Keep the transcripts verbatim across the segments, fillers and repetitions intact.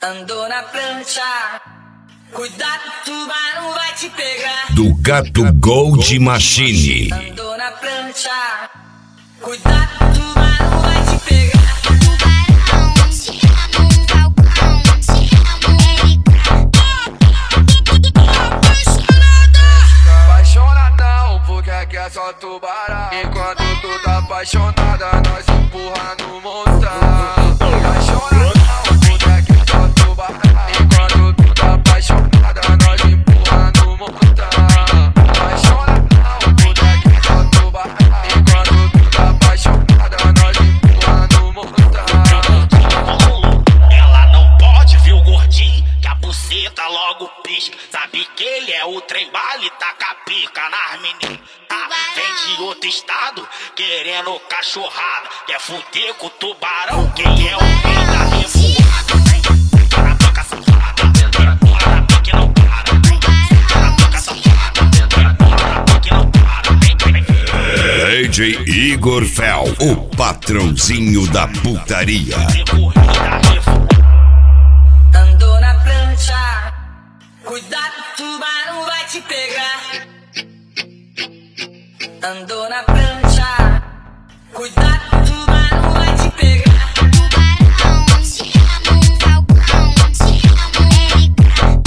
Andou na prancha, cuidado, tubarão vai te pegar. Do Gato Gold Machine. Andou na prancha, cuidado, tubarão vai te pegar. Tubarão, te amo, falcão, te amo, ele Apaixonadão, porque aqui é só tubarão. Enquanto tu tá apaixonada, nós empurra no montão. Apaixonadão, porque aqui é só tubarão. Enquanto tu tá apaixonada, nós empurra no montão. Apaixonadão, porque aqui é só tubarão. Enquanto tu tá apaixonada, nós empurra no montão. Ela não pode ver o gordinho, que a buceta logo pisca. Sabe que ele é o trem bala e taca a pica nas meninas. Ah, vem de outro estado, querendo cachorrada. Quer fuder com o tubarão, quem é o rei da revoada. Para a boca safada, para a pique não para. Para a boca safada, para a pique não para. D J Igor Fel, o patrãozinho da putaria. Andou na prancha, cuidado, tubarão vai te pegar. Andou na prancha, cuidado, tubarão vai te pegar. tubarão, te amo, falcão, te amo, ele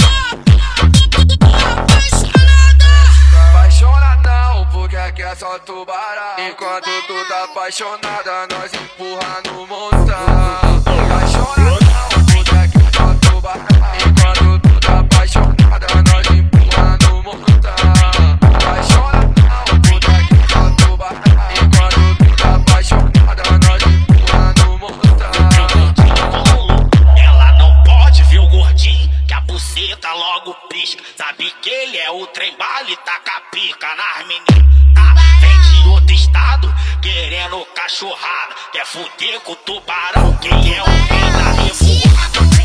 Apaixonadão, porque aqui é só tubarão. Enquanto tu tá apaixonada, nós empurra no montão. Apaixonadão, porque aqui é só tubarão. Enquanto tu tá apaixonada, nós empurra no montão. Apaixonadão, porque aqui é só tubarão. Enquanto tu tá apaixonada, nós empurra no montão. Ela não pode ver o gordinho, que a buceta logo pisca. Sabe que ele é o trem bala e taca a pica nas meninas. Ah, vem de outro estado, querendo cachorrada. Quer fuder com o tubarão, quem é o rei da revoada.